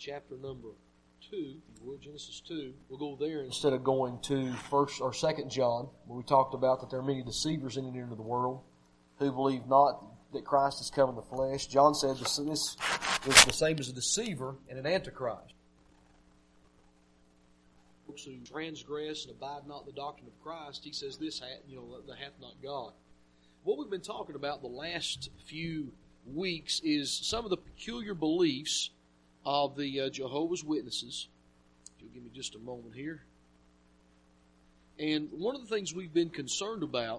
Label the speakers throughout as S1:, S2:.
S1: chapter number 2, if you would, Genesis 2. We'll go there instead of going to 1st or 2nd John, where we talked about that there are many deceivers in and into the world who believe not that Christ has come in the flesh. John said this is the same as a deceiver and an antichrist. Folks who transgress and abide not in the doctrine of Christ, he says this hath not God. What we've been talking about the last few weeks is some of the peculiar beliefs of the Jehovah's Witnesses. If you'll give me just a moment here. And one of the things we've been concerned about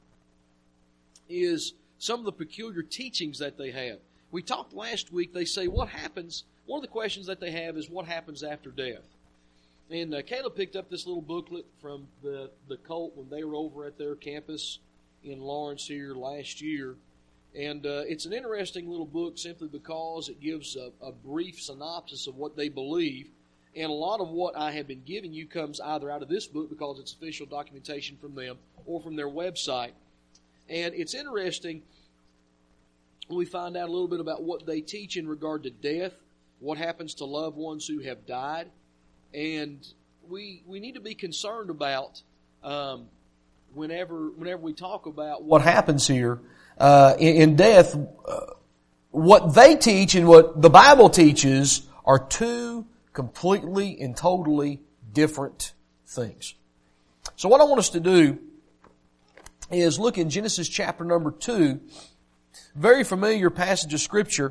S1: is some of the peculiar teachings that they have. We talked last week, they say, what happens? One of the questions that they have is what happens after death. And Caleb picked up this little booklet from the cult when they were over at their campus in Lawrence here last year. And it's an interesting little book simply because it gives a brief synopsis of what they believe. And a lot of what I have been giving you comes either out of this book because it's official documentation from them or from their website. And it's interesting when we find out a little bit about what they teach in regard to death, what happens to loved ones who have died. And we need to be concerned about whenever we talk about what happens here in death. What they teach and what the Bible teaches are two completely and totally different things. So what I want us to do is look in Genesis chapter number 2, very familiar passage of Scripture.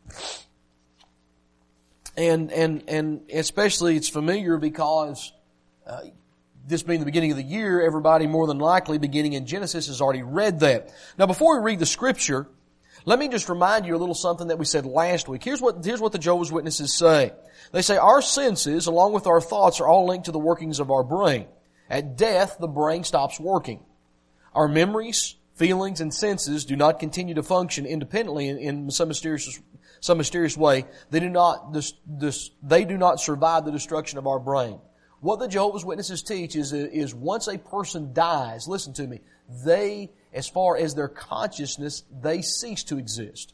S1: And especially it's familiar because this being the beginning of the year, everybody more than likely beginning in Genesis has already read that. Now before we read the Scripture, let me just remind you a little something that we said last week. Here's what the Jehovah's Witnesses say. They say our senses, along with our thoughts, are all linked to the workings of our brain. At death, the brain stops working. Our memories, feelings, and senses do not continue to function independently in some mysterious way. They do not survive the destruction of our brain. What the Jehovah's Witnesses teach is once a person dies, listen to me, they, as far as their consciousness, they cease to exist.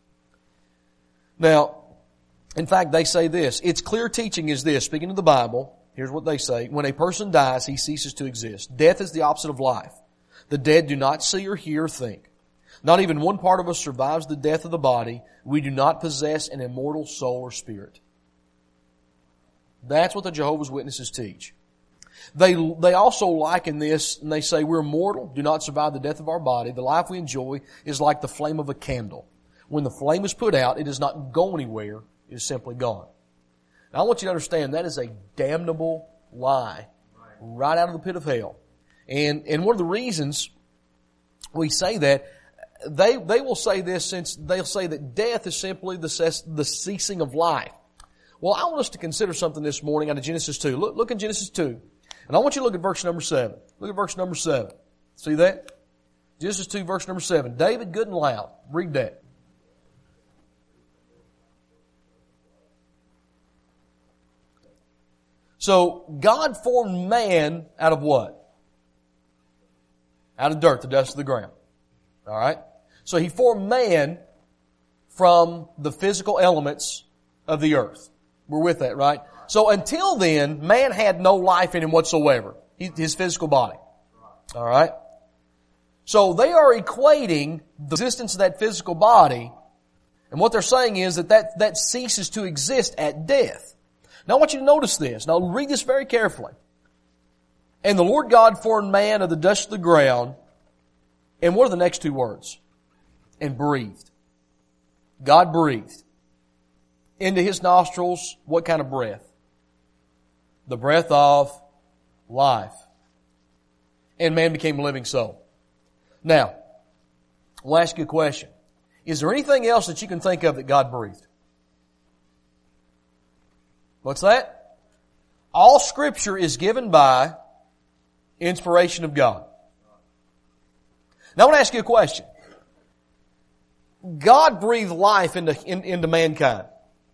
S1: Now, in fact, they say this. Its clear teaching is this. Speaking of the Bible, here's what they say. When a person dies, he ceases to exist. Death is the opposite of life. The dead do not see or hear or think. Not even one part of us survives the death of the body. We do not possess an immortal soul or spirit. That's what the Jehovah's Witnesses teach. They also liken this, and they say we're mortal, do not survive the death of our body. The life we enjoy is like the flame of a candle. When the flame is put out, it does not go anywhere. It is simply gone. Now I want you to understand that is a damnable lie right out of the pit of hell. And one of the reasons we say that, they will say this since they'll say that death is simply the ceasing of life. Well, I want us to consider something this morning out of Genesis 2. Look in Genesis 2. And I want you to look at verse number 7. Look at verse number 7. See that? Genesis 2, verse number 7. David, good and loud. Read that. So, God formed man out of what? Out of dirt, the dust of the ground. Alright? So He formed man from the physical elements of the earth. We're with that, right? So until then, man had no life in him whatsoever. His physical body. Alright? So they are equating the existence of that physical body, and what they're saying is that ceases to exist at death. Now I want you to notice this. Now read this very carefully. And the Lord God formed man of the dust of the ground. And what are the next two words? And breathed. God breathed. Into His nostrils, what kind of breath? The breath of life. And man became a living soul. Now, I'll ask you a question. Is there anything else that you can think of that God breathed? What's that? All Scripture is given by inspiration of God. Now I want to ask you a question. God breathed life into mankind.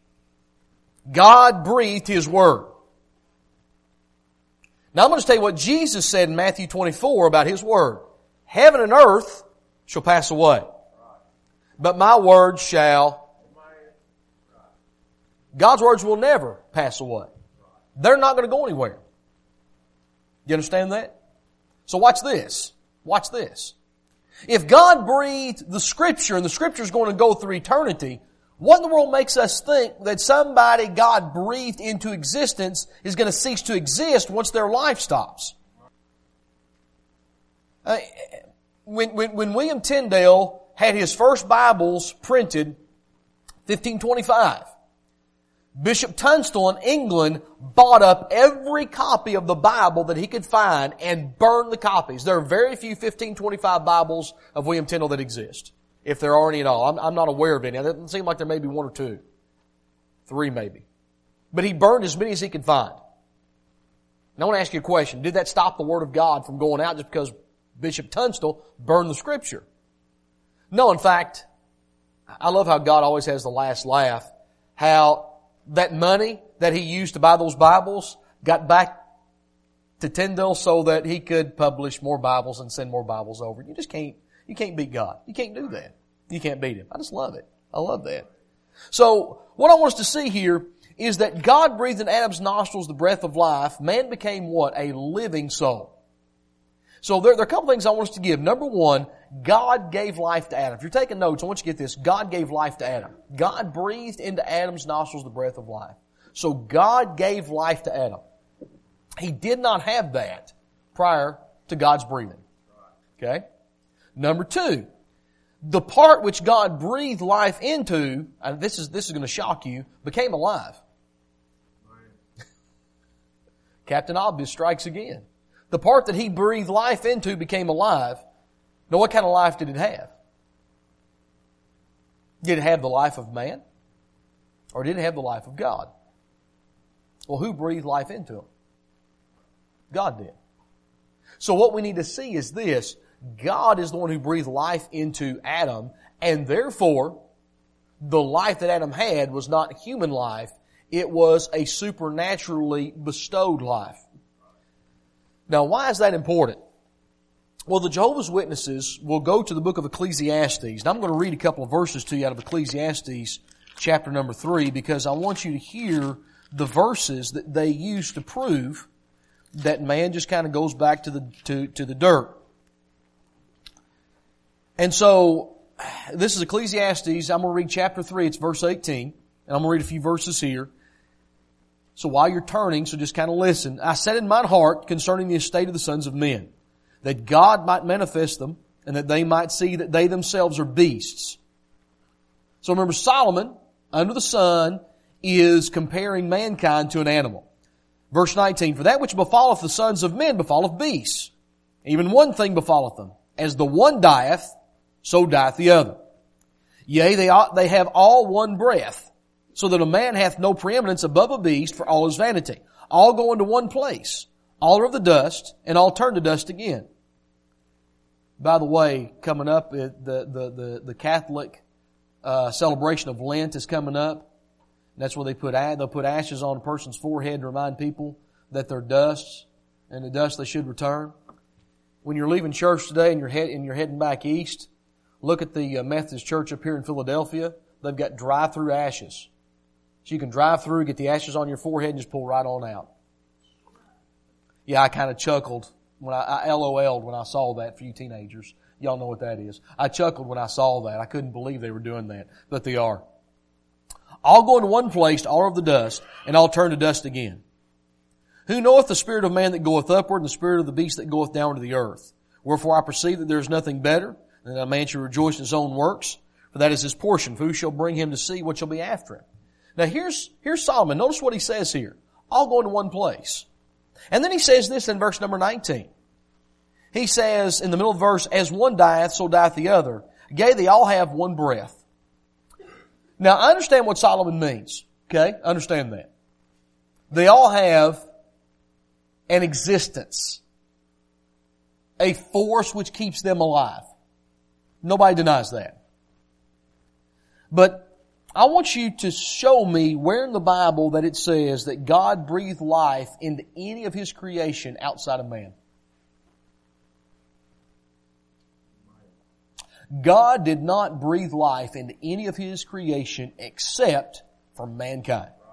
S1: God breathed His Word. Now I'm going to tell you what Jesus said in Matthew 24 about His Word. Heaven and earth shall pass away, but my word shall. God's words will never pass away. They're not going to go anywhere. You understand that? So watch this. Watch this. If God breathed the Scripture and the Scripture is going to go through eternity, what in the world makes us think that somebody God breathed into existence is going to cease to exist once their life stops? When William Tyndale had his first Bibles printed, 1525, Bishop Tunstall in England bought up every copy of the Bible that he could find and burned the copies. There are very few 1525 Bibles of William Tyndale that exist, if there are any at all. I'm not aware of any. It doesn't seem like there may be one or two. 3 maybe. But he burned as many as he could find. Now I want to ask you a question. Did that stop the Word of God from going out just because Bishop Tunstall burned the Scripture? No, in fact, I love how God always has the last laugh. How that money that he used to buy those Bibles got back to Tyndale so that he could publish more Bibles and send more Bibles over. You can't beat God. You can't do that. You can't beat Him. I just love it. I love that. So, what I want us to see here is that God breathed in Adam's nostrils the breath of life. Man became what? A living soul. So there are a couple things I want us to give. Number one, God gave life to Adam. If you're taking notes, I want you to get this. God gave life to Adam. God breathed into Adam's nostrils the breath of life. So God gave life to Adam. He did not have that prior to God's breathing. Okay? Number two, the part which God breathed life into, and this is going to shock you, became alive. Captain Obvious strikes again. The part that He breathed life into became alive. Now, what kind of life did it have? Did it have the life of man? Or did it have the life of God? Well, who breathed life into him? God did. So what we need to see is this. God is the one who breathed life into Adam, and therefore, the life that Adam had was not human life. It was a supernaturally bestowed life. Now, why is that important? Well, the Jehovah's Witnesses will go to the book of Ecclesiastes, and I'm going to read a couple of verses to you out of Ecclesiastes chapter number 3, because I want you to hear the verses that they use to prove that man just kind of goes back to the dirt. And so, this is Ecclesiastes. I'm going to read chapter 3. It's verse 18. And I'm going to read a few verses here. So while you're turning, so just kind of listen. I said in mine heart concerning the estate of the sons of men, that God might manifest them, and that they might see that they themselves are beasts. So remember, Solomon, under the sun, is comparing mankind to an animal. Verse 19, for that which befalleth the sons of men befalleth beasts. Even one thing befalleth them. As the one dieth, so dieth the other. Yea, they have all one breath, so that a man hath no preeminence above a beast, for all is vanity. All go into one place. All are of the dust, and all turn to dust again. By the way, coming up, the Catholic celebration of Lent is coming up. That's where they'll put ashes on a person's forehead to remind people that they're dust, and the dust they should return. When you're leaving church today and you're heading back east, look at the Methodist Church up here in Philadelphia. They've got drive-through ashes. So you can drive through, get the ashes on your forehead, and just pull right on out. Yeah, I kind of chuckled when I LOL'd when I saw that for you teenagers. Y'all know what that is. I chuckled when I saw that. I couldn't believe they were doing that, but they are. All go into one place, all of the dust, and all turn to dust again. Who knoweth the spirit of man that goeth upward, and the spirit of the beast that goeth down to the earth? Wherefore I perceive that there is nothing better than that a man should rejoice in his own works, for that is his portion. For who shall bring him to see what shall be after him? Now here's Solomon. Notice what he says here. All go into one place. And then he says this in verse number 19. He says in the middle of the verse, as one dieth, so dieth the other. Yea, they all have one breath. Now I understand what Solomon means. Okay? Understand that. They all have an existence. A force which keeps them alive. Nobody denies that. But I want you to show me where in the Bible that it says that God breathed life into any of His creation outside of man. God did not breathe life into any of His creation except for mankind.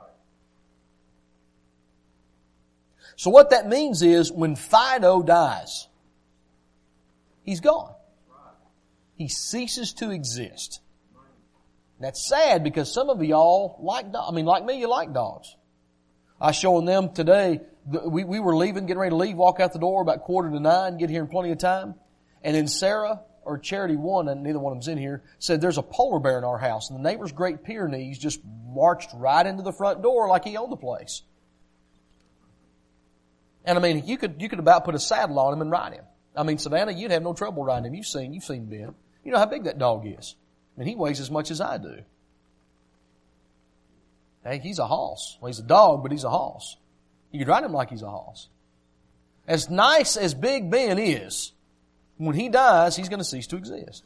S1: So what that means is when Fido dies, he's gone. He ceases to exist. That's sad because some of y'all like dogs. I mean, like me, you like dogs. I was showing them today, we were leaving, getting ready to leave, walk out the door about 8:45, get here in plenty of time. And then Sarah or Charity one, and neither one of them's in here, said there's a polar bear in our house. And the neighbor's Great Pyrenees just marched right into the front door like he owned the place. And I mean, you could about put a saddle on him and ride him. I mean, Savannah, you'd have no trouble riding him. You've seen Ben. You know how big that dog is. I mean, he weighs as much as I do. Hey, he's a hoss. Well, he's a dog, but he's a hoss. You could ride him like he's a hoss. As nice as Big Ben is, when he dies, he's going to cease to exist.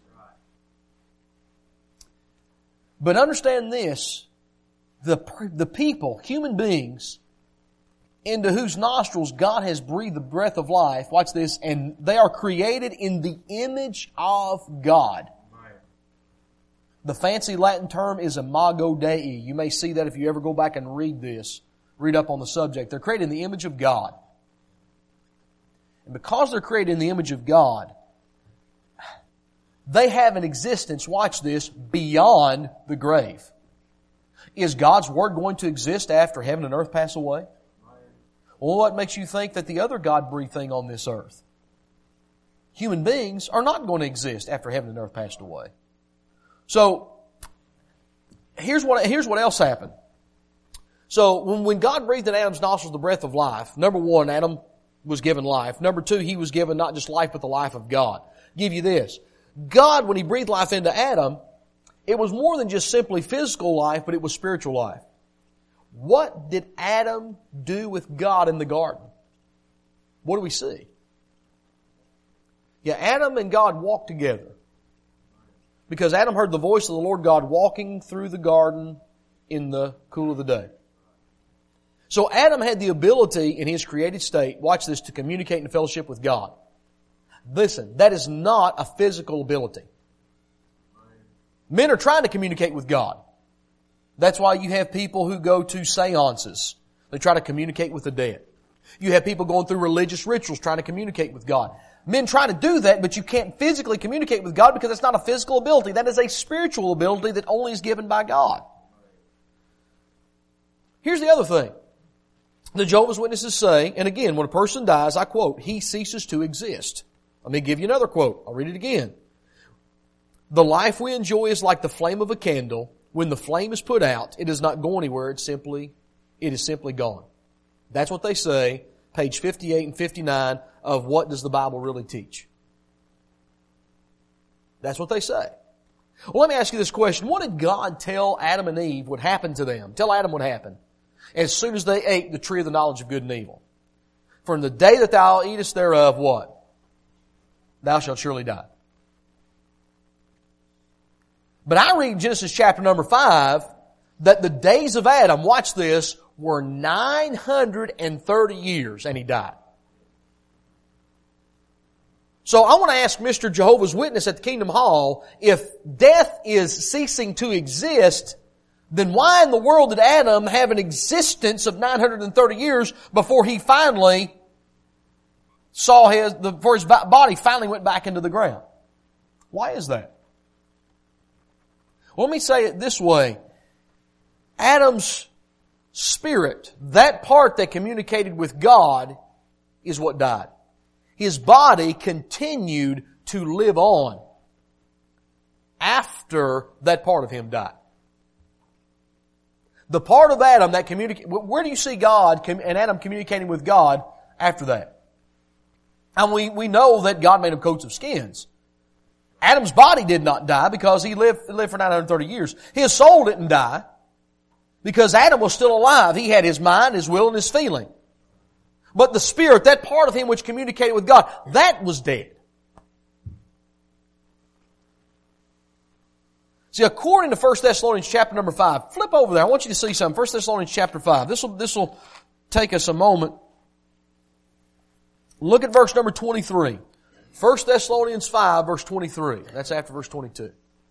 S1: But understand this, the people, human beings, into whose nostrils God has breathed the breath of life, watch this, and they are created in the image of God. The fancy Latin term is imago Dei. You may see that if you ever go back and read up on the subject. They're created in the image of God. And because they're created in the image of God, they have an existence, watch this, beyond the grave. Is God's Word going to exist after heaven and earth pass away? Well, what makes you think that the other God-breathed thing on this earth? Human beings are not going to exist after heaven and earth passed away. So, here's what else happened. So, when God breathed in Adam's nostrils the breath of life, number one, Adam was given life. Number two, he was given not just life, but the life of God. Give you this. God, when He breathed life into Adam, it was more than just simply physical life, but it was spiritual life. What did Adam do with God in the garden? What do we see? Yeah, Adam and God walked together. Because Adam heard the voice of the Lord God walking through the garden in the cool of the day. So Adam had the ability in his created state, watch this, to communicate and fellowship with God. Listen, that is not a physical ability. Men are trying to communicate with God. That's why you have people who go to seances. They try to communicate with the dead. You have people going through religious rituals trying to communicate with God. Men try to do that, but you can't physically communicate with God because it's not a physical ability. That is a spiritual ability that only is given by God. Here's the other thing. The Jehovah's Witnesses say, and again, when a person dies, I quote, he ceases to exist. Let me give you another quote. I'll read it again. The life we enjoy is like the flame of a candle. When the flame is put out, it does not go anywhere. It is simply gone. That's what they say, page 58 and 59 of What Does the Bible Really Teach? That's what they say. Well, let me ask you this question. What did God tell Adam and Eve would happen to them? Tell Adam what happened as soon as they ate the tree of the knowledge of good and evil. For in the day that thou eatest thereof, what? Thou shalt surely die. But I read Genesis chapter number 5 that the days of Adam, watch this, were 930 years and he died. So I want to ask Mr. Jehovah's Witness at the Kingdom Hall, if death is ceasing to exist, then why in the world did Adam have an existence of 930 years before he finally saw before his body finally went back into the ground? Why is that? Well, let me say it this way. Adam's spirit, that part that communicated with God, is what died. His body continued to live on after that part of him died. The part of Adam that where do you see God and Adam communicating with God after that? And we know that God made him coats of skins. Adam's body did not die because he lived for 930 years. His soul didn't die because Adam was still alive. He had his mind, his will, and his feeling. But the spirit, that part of him which communicated with God, that was dead. See, according to 1 Thessalonians chapter number 5, flip over there. I want you to see something. 1 Thessalonians chapter 5. This will take us a moment. Look at verse number 23. 1 Thessalonians 5, verse 23. That's after verse 22.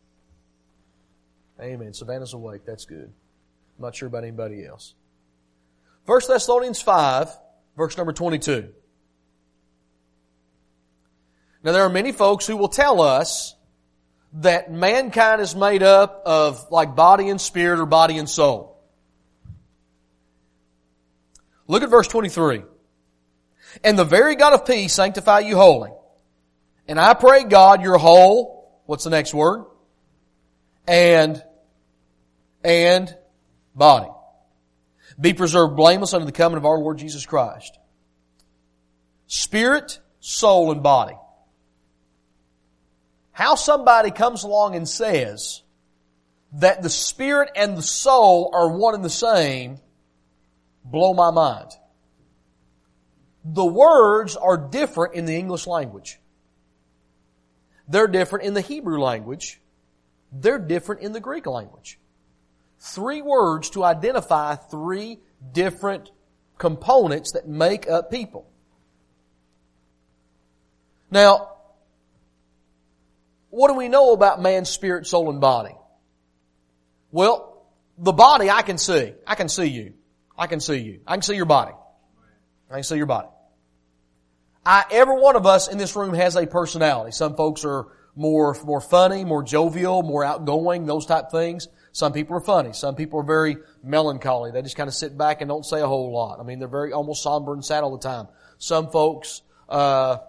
S1: Amen. Savannah's awake. That's good. I'm not sure about anybody else. 1 Thessalonians 5, Verse number 22. Now there are many folks who will tell us that mankind is made up of like body and spirit or body and soul. Look at verse 23. And the very God of peace sanctify you wholly. And I pray God your whole, what's the next word? And body be preserved blameless unto the coming of our Lord Jesus Christ. Spirit, soul, and body. How somebody comes along and says that the spirit and the soul are one and the same, blow my mind. The words are different in the English language. They're different in the Hebrew language. They're different in the Greek language. 3 words to identify 3 different components that make up people. Now, what do we know about man's spirit, soul, and body? Well, the body I can see. I can see you. I can see you. I can see your body. I can see your body. Every one of us in this room has a personality. Some folks are more funny, more jovial, more outgoing, those type things. Some people are funny. Some people are very melancholy. They just kind of sit back and don't say a whole lot. I mean, they're very almost somber and sad all the time. Some folks are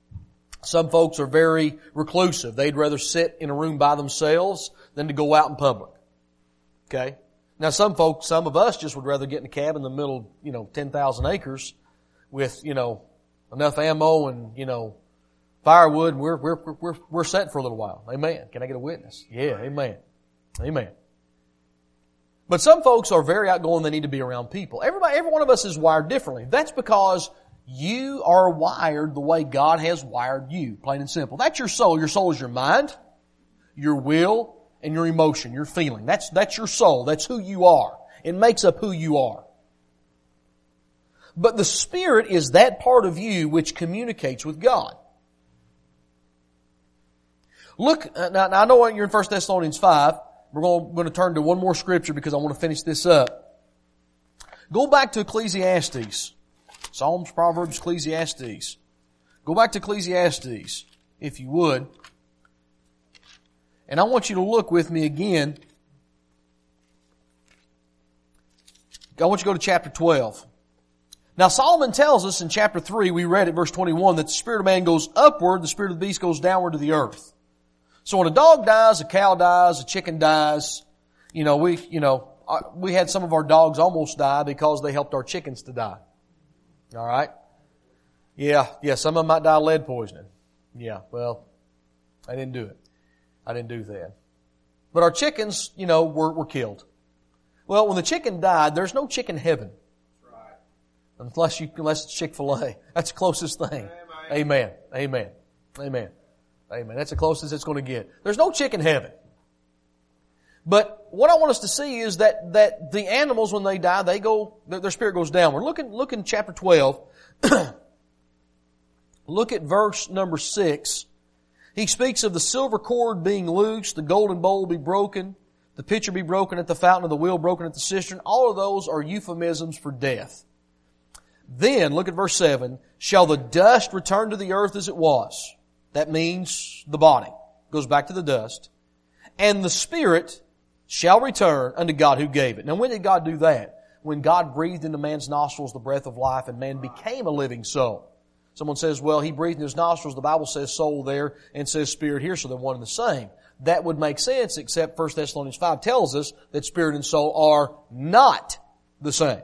S1: very reclusive. They'd rather sit in a room by themselves than to go out in public. Okay? Now some of us just would rather get in a cabin in the middle of, 10,000 acres with, enough ammo and, firewood, and we're set for a little while. Amen. Can I get a witness? Yeah, amen. Amen. But some folks are very outgoing. They need to be around people. Every one of us is wired differently. That's because you are wired the way God has wired you, plain and simple. That's your soul. Your soul is your mind, your will, and your emotion, your feeling. That's your soul. That's who you are. It makes up who you are. But the Spirit is that part of you which communicates with God. Look, now I know you're in 1 Thessalonians 5. We're going to turn to one more scripture because I want to finish this up. Go back to Ecclesiastes. Psalms, Proverbs, Ecclesiastes. Go back to Ecclesiastes, if you would. And I want you to look with me again. I want you to go to chapter 12. Now Solomon tells us in chapter 3, we read it, verse 21, that the spirit of man goes upward, the spirit of the beast goes downward to the earth. So when a dog dies, a cow dies, a chicken dies, we had some of our dogs almost die because they helped our chickens to die. All right? Yeah, some of them might die of lead poisoning. Yeah, well, I didn't do it. I didn't do that. But our chickens, were killed. Well, when the chicken died, there's no chicken heaven. Unless it's Chick-fil-A. That's the closest thing. Amen. Amen. Amen. Amen. That's the closest it's going to get. There's no chicken heaven. But what I want us to see is that the animals, when they die, their spirit goes downward. Look in chapter 12. Look at verse number 6. He speaks of the silver cord being loosed, the golden bowl be broken, the pitcher be broken at the fountain, of the wheel broken at the cistern. All of those are euphemisms for death. Then, look at verse 7, shall the dust return to the earth as it was? That means the body goes back to the dust. And the spirit shall return unto God who gave it. Now when did God do that? When God breathed into man's nostrils the breath of life and man became a living soul. Someone says, well, he breathed in his nostrils. The Bible says soul there and says spirit here, so they're one and the same. That would make sense, except 1 Thessalonians 5 tells us that spirit and soul are not the same.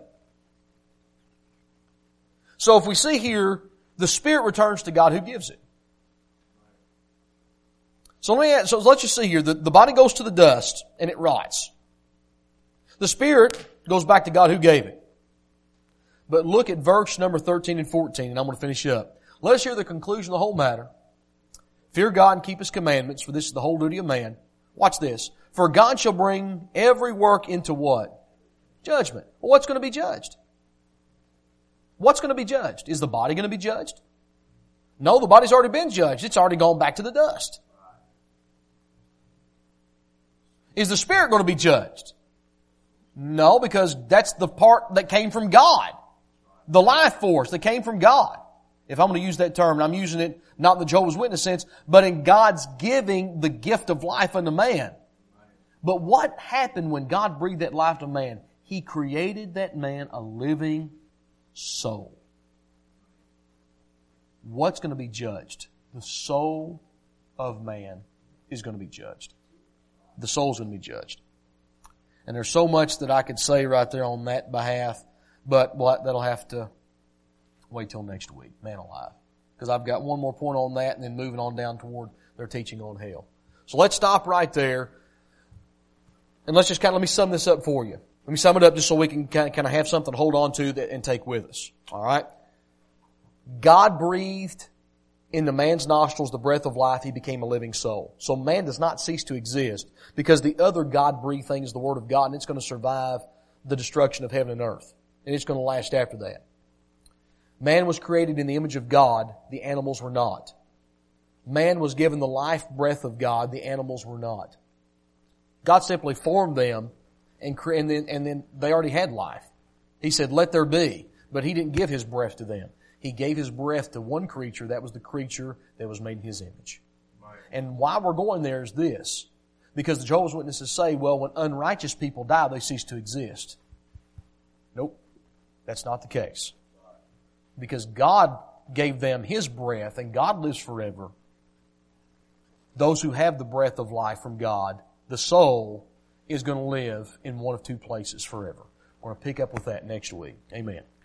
S1: So if we see here, the spirit returns to God who gives it. So let's just see here. The body goes to the dust and it rots. The spirit goes back to God who gave it. But look at verse number 13 and 14, and I'm going to finish up. Let us hear the conclusion of the whole matter. Fear God and keep His commandments, for this is the whole duty of man. Watch this. For God shall bring every work into what? Judgment. Well, what's going to be judged? What's going to be judged? Is the body going to be judged? No, the body's already been judged. It's already gone back to the dust. Is the spirit going to be judged? No, because that's the part that came from God. The life force that came from God. If I'm going to use that term, and I'm using it not in the Jehovah's Witness sense, but in God's giving the gift of life unto man. But what happened when God breathed that life to man? He created that man a living soul. What's going to be judged? The soul of man is going to be judged. The soul's going to be judged. And there's so much that I could say right there on that behalf, but that'll have to wait till next week, man alive. Because I've got one more point on that and then moving on down toward their teaching on hell. So let's stop right there. And let's just let me sum this up for you. Let me sum it up just so we can kind of have something to hold on to and take with us. Alright? God breathed into man's nostrils the breath of life. He became a living soul. So man does not cease to exist because the other God-breathed thing is the Word of God, and it's going to survive the destruction of heaven and earth. And it's going to last after that. Man was created in the image of God. The animals were not. Man was given the life breath of God. The animals were not. God simply formed them and then they already had life. He said, let there be. But He didn't give His breath to them. He gave His breath to one creature. That was the creature that was made in His image. Right. And why we're going there is this. Because the Jehovah's Witnesses say, well, when unrighteous people die, they cease to exist. Nope. That's not the case. Because God gave them His breath and God lives forever. Those who have the breath of life from God, the soul, is going to live in one of two places forever. We're going to pick up with that next week. Amen.